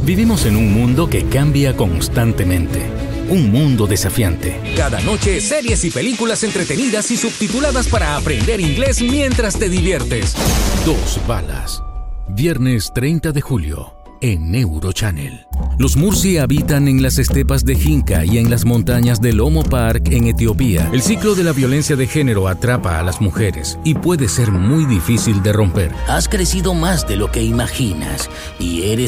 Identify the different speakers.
Speaker 1: Vivimos en un mundo que cambia constantemente. Un mundo desafiante.
Speaker 2: Cada noche, series y películas entretenidas y subtituladas para aprender inglés mientras te diviertes.
Speaker 1: Dos balas. Viernes 30 de julio, en Eurochannel. Los Mursi habitan en las estepas de Jinca y en las montañas del Omo Park en Etiopía. El ciclo de la violencia de género atrapa a las mujeres y puede ser muy difícil de romper.
Speaker 3: Has crecido más de lo que imaginas y eres